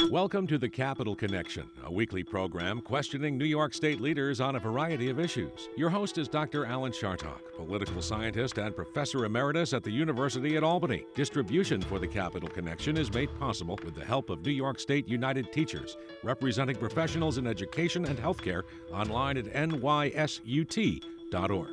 Welcome to the Capital Connection, a weekly program questioning New York State leaders on a variety of issues. Your host is Dr. Alan Chartock, political scientist and professor emeritus at the University at Albany. Distribution for the Capital Connection is made possible with the help of New York State United Teachers, representing professionals in education and healthcare, online at nysut.org.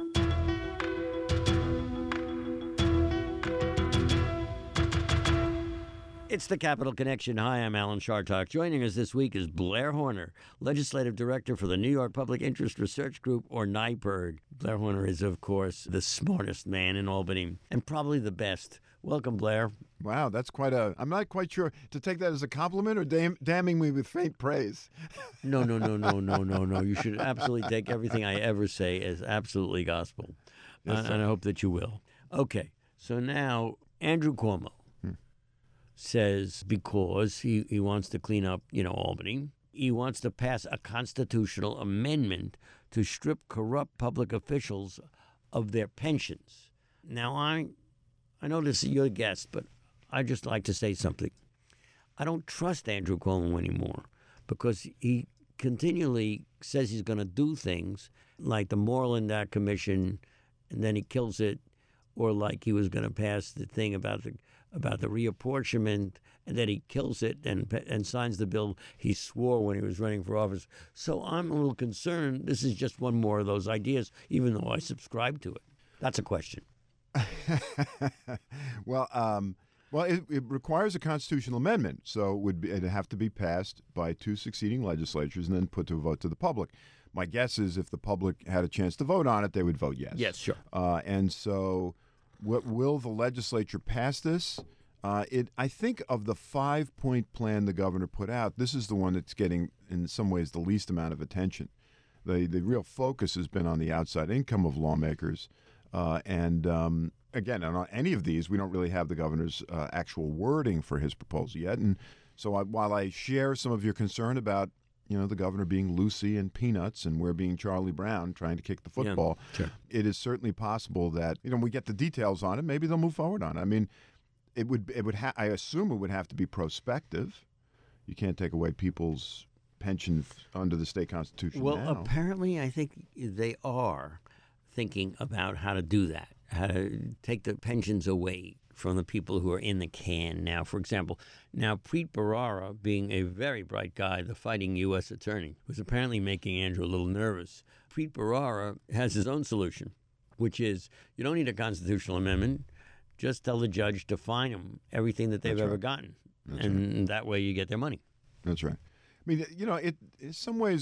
It's the Capital Connection. Hi, I'm Alan Chartock. Joining us this week is Blair Horner, Legislative Director for the New York Public Interest Research Group, or NYPIRG. Blair Horner is, of course, the smartest man in Albany, and probably the best. Welcome, Blair. Wow, that's quite a... I'm not quite sure to take that as a compliment or damning me with faint praise. No. You should absolutely take everything I ever say as absolutely gospel. Yes, and I hope that you will. Okay, so now Andrew Cuomo says because he wants to clean up, Albany, he wants to pass a constitutional amendment to strip corrupt public officials of their pensions. Now, I know this is your guest, but I just like to say something. I don't trust Andrew Cuomo anymore because he continually says he's going to do things like the Moreland Act Commission, and then he kills it, or like he was going to pass the thing about the reapportionment, and then he kills it and signs the bill he swore when he was running for office. So I'm a little concerned. This is just one more of those ideas, even though I subscribe to it. That's a question. Well, it requires a constitutional amendment, so it'd have to be passed by two succeeding legislatures and then put to a vote to the public. My guess is if the public had a chance to vote on it, they would vote yes. Yes, sure. And so... will the legislature pass this? I think of the 5-point plan the governor put out, this is the one that's getting, in some ways, the least amount of attention. The real focus has been on the outside income of lawmakers. Again, on any of these, we don't really have the governor's actual wording for his proposal yet. And so while I share some of your concern about the governor being Lucy and Peanuts and we're being Charlie Brown trying to kick the football. Yeah, sure. It is certainly possible that, we get the details on it. Maybe they'll move forward on it. I mean, I assume it would have to be prospective. You can't take away people's pension under the state constitution Well, now. Apparently, I think they are thinking about how to do that, how to take the pensions away from the people who are in the can now. For example, now Preet Bharara, being a very bright guy, the fighting U.S. attorney, was apparently making Andrew a little nervous. Preet Bharara has his own solution, which is you don't need a constitutional amendment. Just tell the judge to fine them everything that they've ever gotten. That way you get their money. That's right. I mean, in some ways,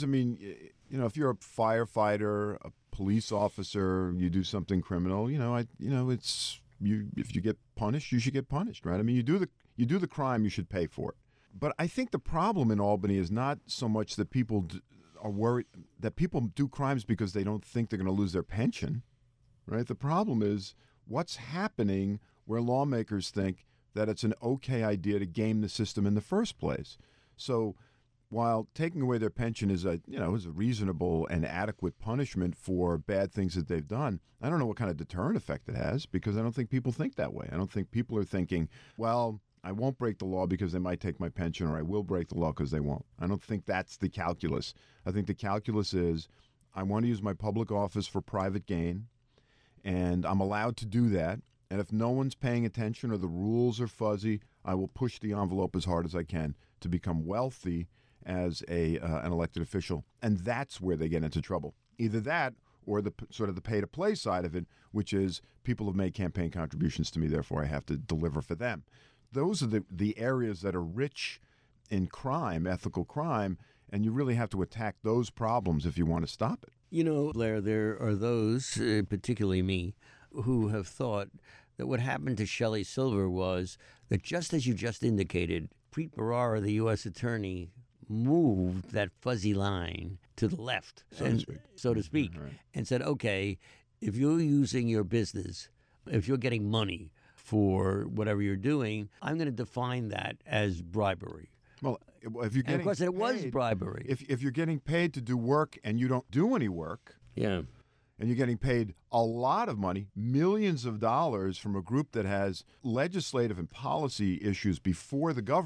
if you're a firefighter, a police officer, you do something criminal, it's... if you get punished, you should get punished, right? I mean, you do the crime, you should pay for it. But I think the problem in Albany is not so much that people are worried that people do crimes because they don't think they're going to lose their pension, right? The problem is what's happening where lawmakers think that it's an okay idea to game the system in the first place. So while taking away their pension is a reasonable and adequate punishment for bad things that they've done, I don't know what kind of deterrent effect it has because I don't think people think that way. I don't think people are thinking, well, I won't break the law because they might take my pension, or I will break the law because they won't. I don't think that's the calculus. I think the calculus is I want to use my public office for private gain, and I'm allowed to do that. And if no one's paying attention or the rules are fuzzy, I will push the envelope as hard as I can to become wealthy as an elected official, and that's where they get into trouble. Either that or the sort of the pay-to-play side of it, which is people have made campaign contributions to me, therefore I have to deliver for them. Those are the areas that are rich in crime, ethical crime, and you really have to attack those problems if you want to stop it. Blair, there are those, particularly me, who have thought that what happened to Shelley Silver was that just as you just indicated, Preet Bharara, the U.S. attorney, moved that fuzzy line to the left, so to speak, right, and said, okay, if you're using your business, if you're getting money for whatever you're doing, I'm going to define that as bribery. Well, if you're getting and of course, paid, it was bribery. If you're getting paid to do work and you don't do any work, yeah, and you're getting paid a lot of money, millions of dollars from a group that has legislative and policy issues before the government,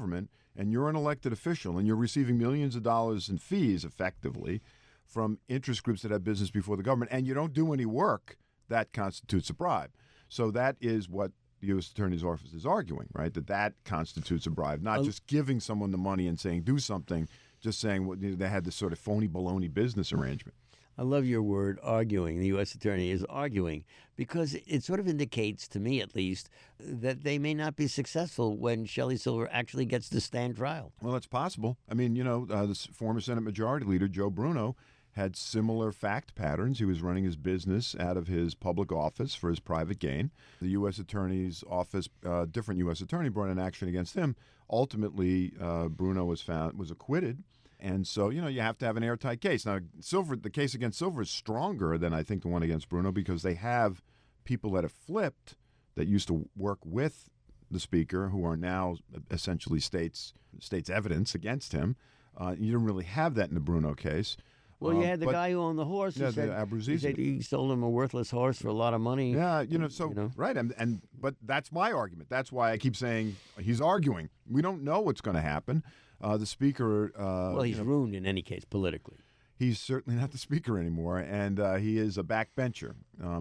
and you're an elected official and you're receiving millions of dollars in fees effectively from interest groups that have business before the government, and you don't do any work, that constitutes a bribe. So that is what the U.S. Attorney's Office is arguing, right? That constitutes a bribe, not just giving someone the money and saying do something, just saying they had this sort of phony baloney business arrangement. I love your word, arguing. The U.S. Attorney is arguing because it sort of indicates, to me at least, that they may not be successful when Shelley Silver actually gets to stand trial. Well, it's possible. I mean, the former Senate Majority Leader, Joe Bruno, had similar fact patterns. He was running his business out of his public office for his private gain. The U.S. Attorney's Office, different U.S. attorney, brought an action against him. Ultimately, Bruno was acquitted. And so, you have to have an airtight case. Now, the case against Silver is stronger than I think the one against Bruno because they have people that have flipped that used to work with the speaker who are now essentially state's evidence against him. You don't really have that in the Bruno case. Well, you had the guy who owned the horse. Yeah, Said, the Abruzzese. He said he sold him a worthless horse for a lot of money. Yeah, right. But that's my argument. That's why I keep saying he's arguing. We don't know what's going to happen. The speaker. Well, he's ruined in any case politically. He's certainly not the speaker anymore, and he is a backbencher.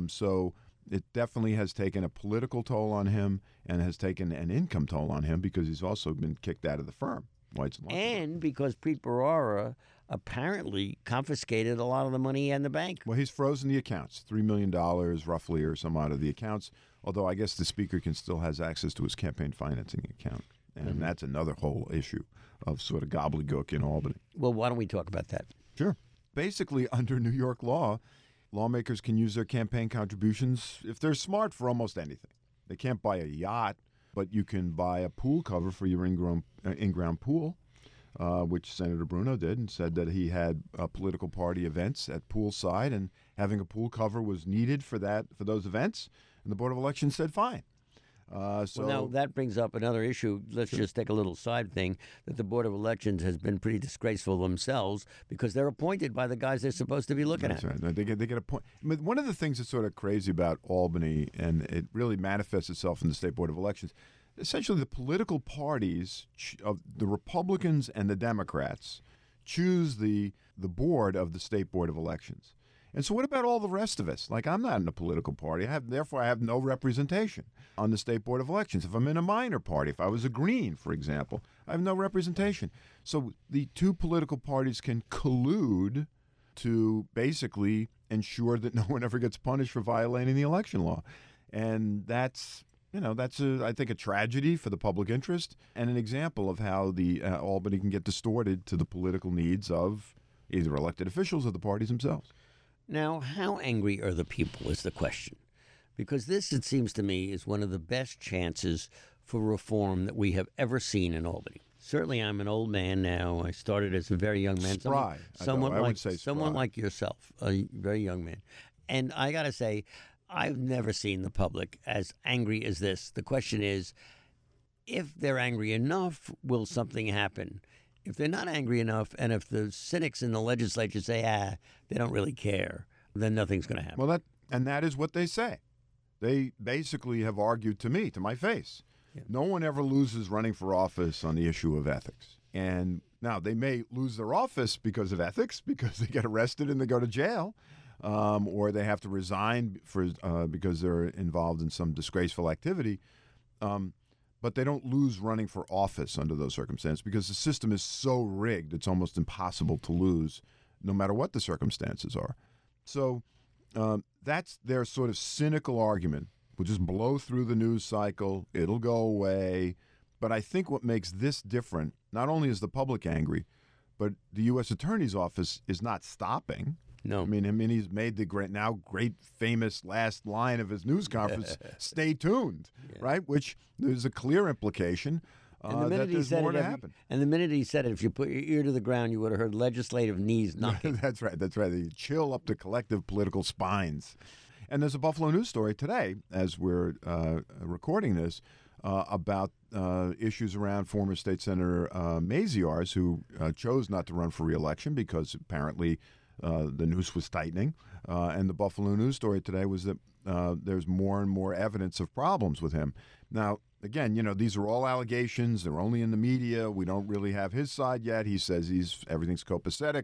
So it definitely has taken a political toll on him and has taken an income toll on him because he's also been kicked out of the firm. And because Preet Bharara apparently confiscated a lot of the money he had in the bank. Well, he's frozen the accounts, $3 million roughly or some out of the accounts, although I guess the speaker still has access to his campaign financing account. And that's another whole issue of sort of gobbledygook in Albany. Well, why don't we talk about that? Sure. Basically, under New York law, lawmakers can use their campaign contributions, if they're smart, for almost anything. They can't buy a yacht, but you can buy a pool cover for your in-ground pool, which Senator Bruno did, and said that he had political party events at poolside, and having a pool cover was needed for those events. And the Board of Elections said fine. Well, now that brings up another issue. Let's just take a little side thing, that the Board of Elections has been pretty disgraceful themselves because they're appointed by the guys they're supposed to be looking at. Right. They get a point. I mean, one of the things that's sort of crazy about Albany, and it really manifests itself in the State Board of Elections, essentially the political parties of the Republicans and the Democrats choose the board of the State Board of Elections. And so what about all the rest of us? Like, I'm not in a political party. Therefore, I have no representation on the State Board of Elections. If I'm in a minor party, if I was a Green, for example, I have no representation. So the two political parties can collude to basically ensure that no one ever gets punished for violating the election law. And that's I think, a tragedy for the public interest and an example of how the Albany can get distorted to the political needs of either elected officials or the parties themselves. Now, how angry are the people is the question. Because this, it seems to me, is one of the best chances for reform that we have ever seen in Albany. Certainly, I'm an old man now. I started as a very young man. Spry. Someone like yourself, a very young man. And I got to say, I've never seen the public as angry as this. The question is, if they're angry enough, will something happen? If they're not angry enough, and if the cynics in the legislature say, they don't really care, then nothing's going to happen. Well, that is what they say. They basically have argued to my face. Yeah. No one ever loses running for office on the issue of ethics. And now they may lose their office because of ethics, because they get arrested and they go to jail, or they have to resign because they're involved in some disgraceful activity. But they don't lose running for office under those circumstances because the system is so rigged, it's almost impossible to lose no matter what the circumstances are. So that's their sort of cynical argument. We'll just blow through the news cycle. It'll go away. But I think what makes this different, not only is the public angry, but the U.S. Attorney's Office is not stopping. No. I mean, he's made the great famous last line of his news conference, stay tuned, right? Which there's a clear implication that there's more to happen. And the minute he said it, if you put your ear to the ground, you would have heard legislative knees knocking. That's right. They chill up the collective political spines. And there's a Buffalo News story today, as we're recording this, about issues around former State Senator Maziarz, who chose not to run for re-election because apparently the noose was tightening. And the Buffalo News story today was that there's more and more evidence of problems with him. Now, again, these are all allegations. They're only in the media. We don't really have his side yet. He says everything's copacetic.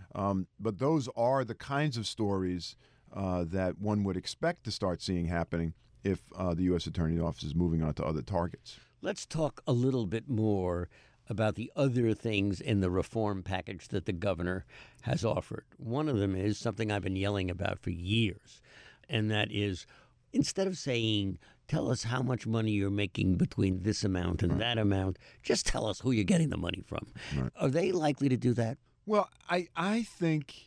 But those are the kinds of stories that one would expect to start seeing happening if the U.S. Attorney's Office is moving on to other targets. Let's talk a little bit more about the other things in the reform package that the governor has offered. One of them is something I've been yelling about for years, and that is, instead of saying, tell us how much money you're making between this amount and that amount, just tell us who you're getting the money from. Right. Are they likely to do that? Well, I think,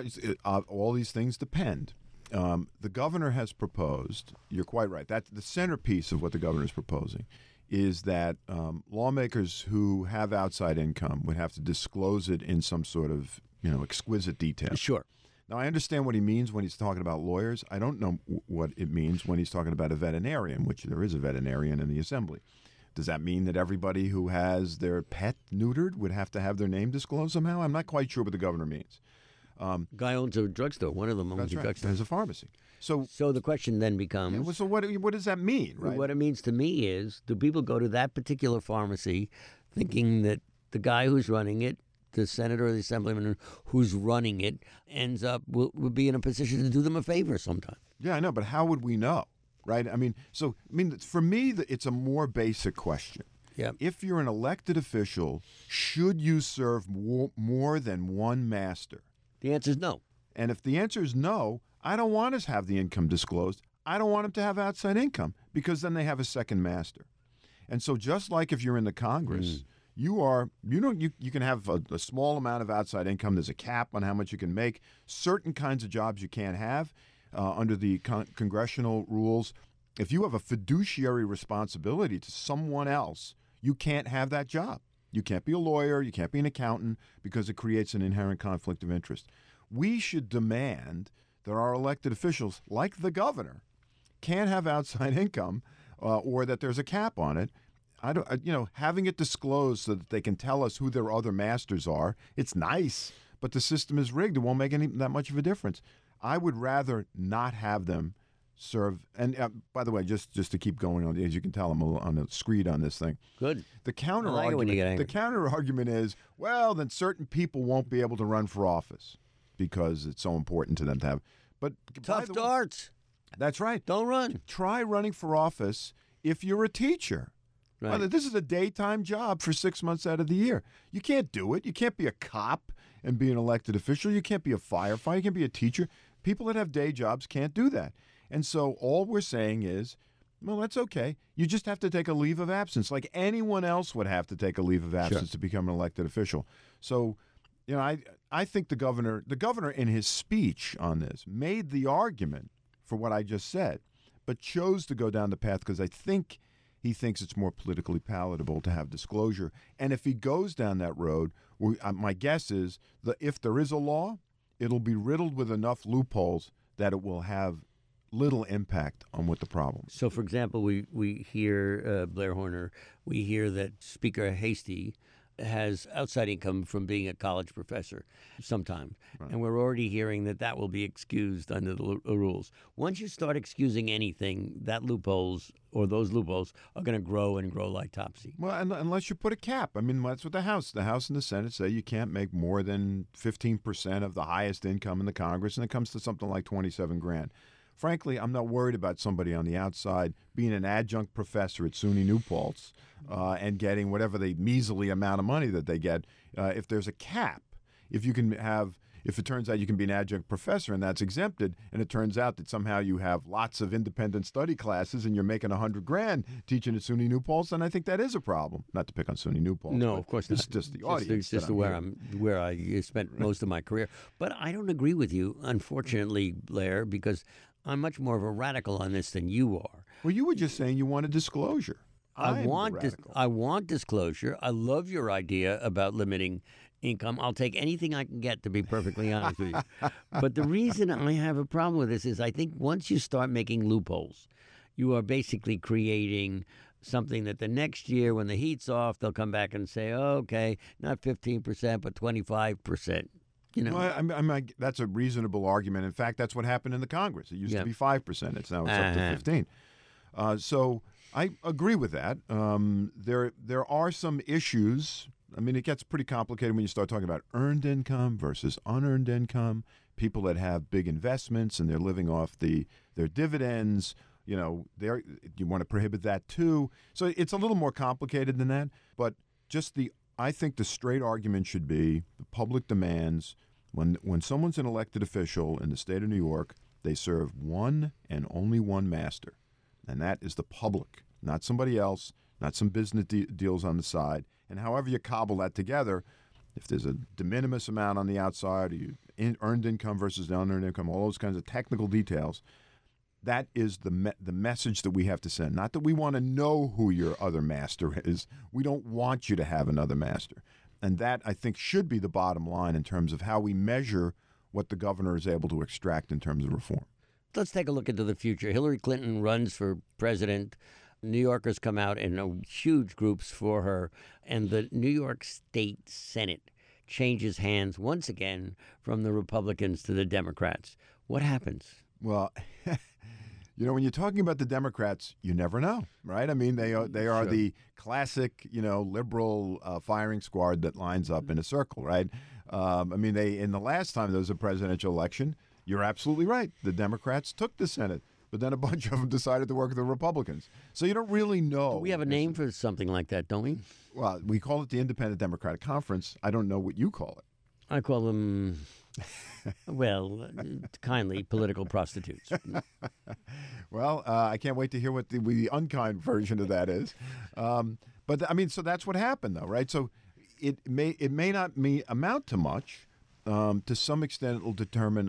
all these things depend. The governor has proposed, you're quite right, that's the centerpiece of what the governor is proposing, is that lawmakers who have outside income would have to disclose it in some sort of, exquisite detail. Sure. Now, I understand what he means when he's talking about lawyers. I don't know what it means when he's talking about a veterinarian, which there is a veterinarian in the assembly. Does that mean that everybody who has their pet neutered would have to have their name disclosed somehow? I'm not quite sure what the governor means. Guy owns a drugstore. One of them owns a drugstore. There's a pharmacy. So the question then becomes... so what does that mean, right? What it means to me is, do people go to that particular pharmacy thinking that the guy who's running it, the senator or the assemblyman who's running it, will be in a position to do them a favor sometime? Yeah, I know, but how would we know, right? For me, it's a more basic question. Yeah. If you're an elected official, should you serve more than one master? The answer is no. And if the answer is no, I don't want to have the income disclosed. I don't want them to have outside income, because then they have a second master. And so just like if you're in the Congress, you can have a small amount of outside income. There's a cap on how much you can make. Certain kinds of jobs you can't have under the congressional rules. If you have a fiduciary responsibility to someone else, you can't have that job. You can't be a lawyer. You can't be an accountant, because it creates an inherent conflict of interest. We should demand that our elected officials, like the governor, can't have outside income or that there's a cap on it. Having it disclosed so that they can tell us who their other masters are, it's nice, but the system is rigged. It won't make that much of a difference. I would rather not have them serve. And by the way, just to keep going on, as you can tell, I'm on the screed on this thing. Good. The counter argument is, well, then certain people won't be able to run for office because it's so important to them to have. But tough darts. That's right. Don't run. Try running for office if you're a teacher. Right. Well, this is a daytime job for 6 months out of the year. You can't do it. You can't be a cop and be an elected official. You can't be a firefighter. You can't be a teacher. People that have day jobs can't do that. And so all we're saying is, well, that's okay. You just have to take a leave of absence, like anyone else would have to take a leave of absence to become an elected official. So, I think the governor in his speech on this made the argument for what I just said, but chose to go down the path because I think he thinks it's more politically palatable to have disclosure. And if he goes down that road, my guess is that if there is a law, it'll be riddled with enough loopholes that it will have little impact on what the problem is. So, for example, we hear, Blair Horner, we hear that Speaker Hastie has outside income from being a college professor sometimes. Right. And we're already hearing that will be excused under the rules. Once you start excusing anything, those loopholes are going to grow and grow like topsy. Well, unless you put a cap. That's what the House and the Senate say. You can't make more than 15% of the highest income in the Congress, and it comes to something like $27,000. Frankly, I'm not worried about somebody on the outside being an adjunct professor at SUNY New Paltz and getting whatever the measly amount of money that they get. If there's a cap, if it turns out you can be an adjunct professor and that's exempted, and it turns out that somehow you have lots of independent study classes and you're making $100,000 teaching at SUNY New Paltz, then I think that is a problem. Not to pick on SUNY New Paltz. No, of course not. It's just the audience. It's just where I spent most of my career. But I don't agree with you, unfortunately, Blair, because I'm much more of a radical on this than you are. Well, you were just saying you wanted disclosure. I want disclosure. I love your idea about limiting income. I'll take anything I can get, to be perfectly honest with you. But the reason I have a problem with this is I think once you start making loopholes, you are basically creating something that the next year when the heat's off, they'll come back and say, oh, okay, not 15%, but 25%. Well, that's a reasonable argument. In fact, that's what happened in the Congress. It used to be 5%. It's now up to 15%. So I agree with that. There are some issues. I mean, it gets pretty complicated when you start talking about earned income versus unearned income. People that have big investments and they're living off their dividends. You know, you want to prohibit that too. So it's a little more complicated than that. But I think the straight argument should be the public demands when someone's an elected official in the state of New York, they serve one and only one master, and that is the public, not somebody else, not some business deals on the side. And however you cobble that together, if there's a de minimis amount on the outside, or earned income versus unearned income, all those kinds of technical details, that is the message that we have to send. Not that we want to know who your other master is. We don't want you to have another master. And that, I think, should be the bottom line in terms of how we measure what the governor is able to extract in terms of reform. Let's take a look into the future. Hillary Clinton runs for president. New Yorkers come out in huge groups for her. And the New York State Senate changes hands once again from the Republicans to the Democrats. What happens? Well, when you're talking about the Democrats, you never know, right? I mean, they are Sure. the classic, liberal firing squad that lines up in a circle, right? In the last time there was a presidential election, you're absolutely right. The Democrats took the Senate, but then a bunch of them decided to work with the Republicans. So you don't really know. We have a name for something like that, don't we? Well, we call it the Independent Democratic Conference. I don't know what you call it. I call them, kindly, political prostitutes. Well, I can't wait to hear what the unkind version of that is. So that's what happened, though, right? So it may not amount to much. To some extent, it will determine.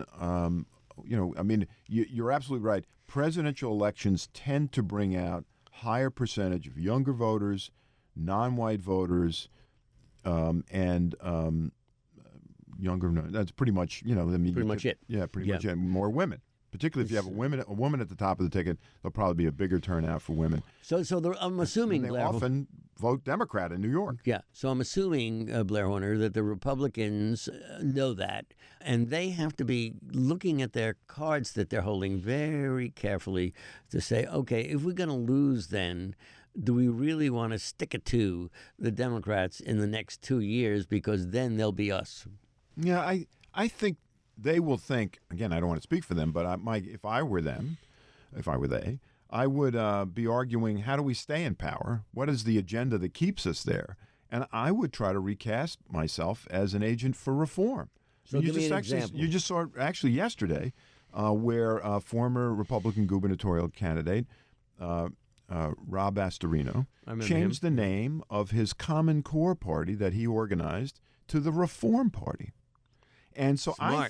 You're absolutely right. Presidential elections tend to bring out higher percentage of younger voters, non-white voters, and younger. That's pretty much Pretty much it. Yeah, pretty much it. More women. Particularly if you have a woman at the top of the ticket, there'll probably be a bigger turnout for women. So I'm assuming They Blair often vote Democrat in New York. Yeah, so I'm assuming, Blair Horner, that the Republicans know that, and they have to be looking at their cards that they're holding very carefully to say, okay, if we're going to lose then, do we really want to stick it to the Democrats in the next 2 years, because then they'll be us? Yeah, I think they will think, again, I don't want to speak for them, but if I were they, I would be arguing, how do we stay in power? What is the agenda that keeps us there? And I would try to recast myself as an agent for reform. So give me an example. You just saw it actually yesterday where former Republican gubernatorial candidate Rob Astorino changed the name of his Common Core party that he organized to the Reform Party. And so Smart.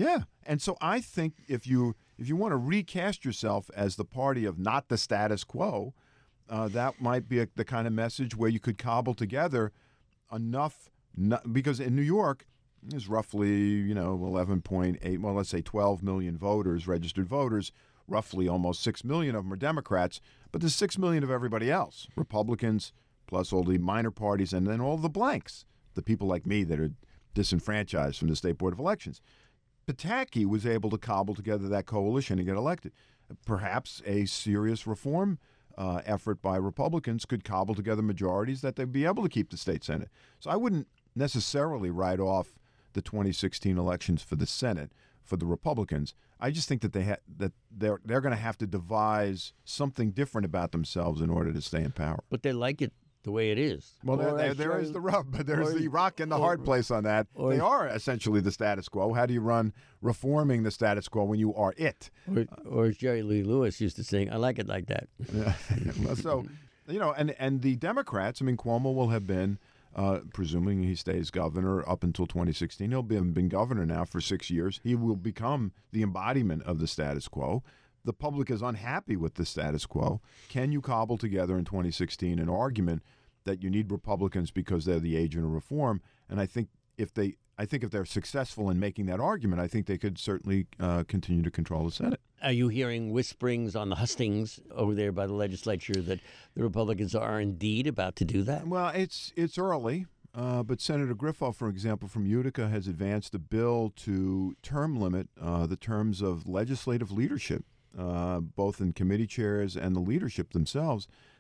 I think if you want to recast yourself as the party of not the status quo, that might be the kind of message where you could cobble together enough. Because in New York, there's roughly 11.8, well, let's say 12 million voters, registered voters. Roughly almost 6 million of them are Democrats, but there's 6 million of everybody else, Republicans, plus all the minor parties, and then all the blanks, the people like me that are disenfranchised from the State Board of Elections. Pataki was able to cobble together that coalition and get elected. Perhaps a serious reform effort by Republicans could cobble together majorities that they'd be able to keep the state Senate. So I wouldn't necessarily write off the 2016 elections for the Senate for the Republicans. I just think that they're going to have to devise something different about themselves in order to stay in power. But they like it the way it is. Well, there is the rub, but there's the rock and the hard place on that. They are essentially the status quo. How do you run reforming the status quo when you are it? Or as Jerry Lee Lewis used to sing, I like it like that. So, and the Democrats, Cuomo will have been, presuming he stays governor up until 2016, he'll been governor now for 6 years. He will become the embodiment of the status quo. The public is unhappy with the status quo. Can you cobble together in 2016 an argument that you need Republicans because they're the agent of reform? And I think if they're successful in making that argument, I think they could certainly continue to control the Senate. Are you hearing whisperings on the hustings over there by the legislature that the Republicans are indeed about to do that? Well, it's early, but Senator Griffo, for example, from Utica, has advanced a bill to term limit the terms of legislative leadership, both in committee chairs and the leadership themselves,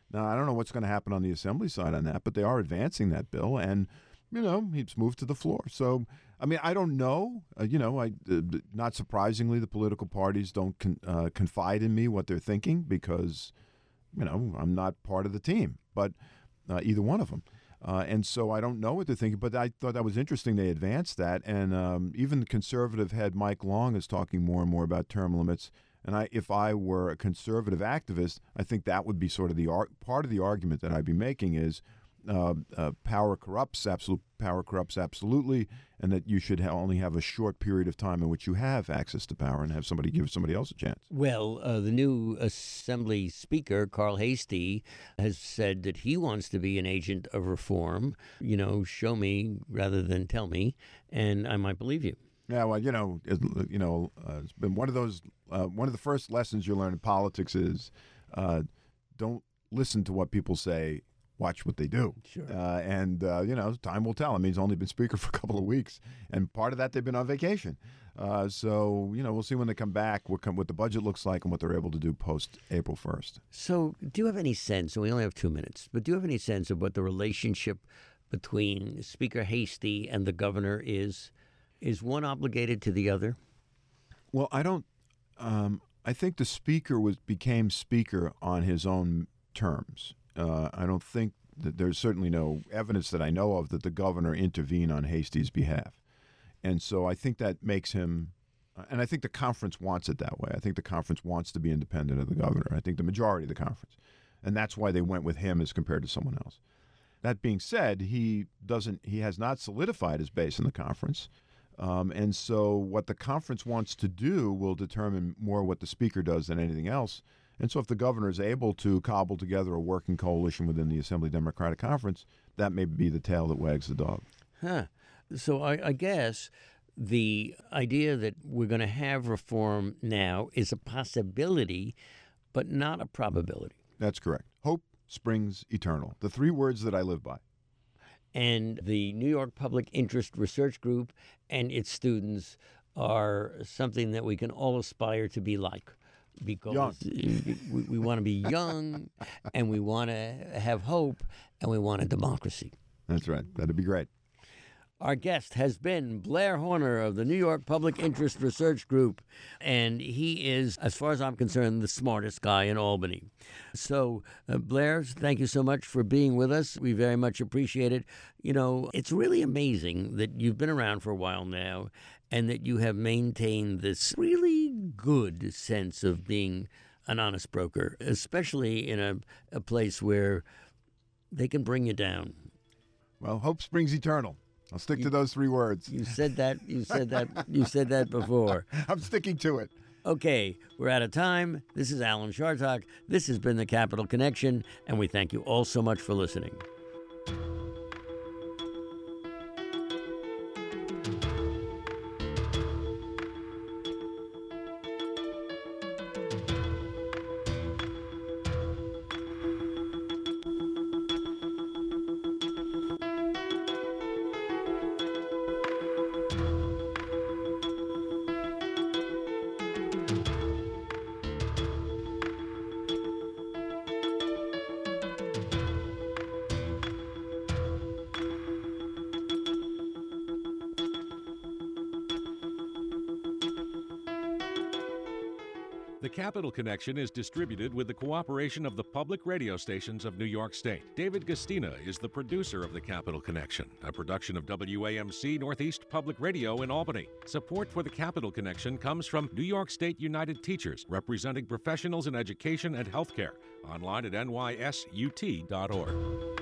Now, I don't know what's going to happen on the Assembly side on that, but they are advancing that bill, and he's moved to the floor. So, I mean, I don't know. Not surprisingly, the political parties don't confide in me what they're thinking because, I'm not part of the team, but either one of them. And so I don't know what they're thinking, but I thought that was interesting. They advanced that, and even the conservative head Mike Long is talking more and more about term limits. And if I were a conservative activist, I think that would be sort of the part of the argument that I'd be making is power corrupts, absolutely, and that you should only have a short period of time in which you have access to power and have somebody give somebody else a chance. Well, the new Assembly Speaker, Carl Heastie, has said that he wants to be an agent of reform. Show me rather than tell me, and I might believe you. Yeah, well, it's been one of those. One of the first lessons you learn in politics is don't listen to what people say. Watch what they do. Sure. Time will tell. I mean, he's only been speaker for a couple of weeks, and part of that they've been on vacation. So we'll see when they come back what the budget looks like and what they're able to do post April 1st. So, do you have any sense? And we only have 2 minutes, but do you have any sense of what the relationship between Speaker Heastie and the governor is? Is one obligated to the other? Well, I don't. I think the speaker became speaker on his own terms. I don't think that there's certainly no evidence that I know of that the governor intervened on Hastie's behalf. And so I think that makes him, and I think the conference wants it that way. I think the conference wants to be independent of the governor. I think the majority of the conference. And that's why they went with him as compared to someone else. That being said, he has not solidified his base in the conference. And so what the conference wants to do will determine more what the speaker does than anything else. And so if the governor is able to cobble together a working coalition within the Assembly Democratic Conference, that may be the tail that wags the dog. So I guess the idea that we're going to have reform now is a possibility, but not a probability. That's correct. Hope springs eternal. The 3 words that I live by. And the New York Public Interest Research Group and its students are something that we can all aspire to be like. Because we want to be young, and we want to have hope, and we want a democracy. That's right. That'd be great. Our guest has been Blair Horner of the New York Public Interest Research Group, and he is, as far as I'm concerned, the smartest guy in Albany. So, Blair, thank you so much for being with us. We very much appreciate it. It's really amazing that you've been around for a while now, and that you have maintained this really good sense of being an honest broker, especially in a place where they can bring you down. Well, hope springs eternal. I'll stick to those 3 words. You said that. You said that before. I'm sticking to it. Okay, we're out of time. This is Alan Chartock. This has been the Capital Connection, and we thank you all so much for listening. The Capital Connection is distributed with the cooperation of the public radio stations of New York State. David Gastina is the producer of The Capital Connection, a production of WAMC Northeast Public Radio in Albany. Support for The Capital Connection comes from New York State United Teachers, representing professionals in education and healthcare. Online at nysut.org.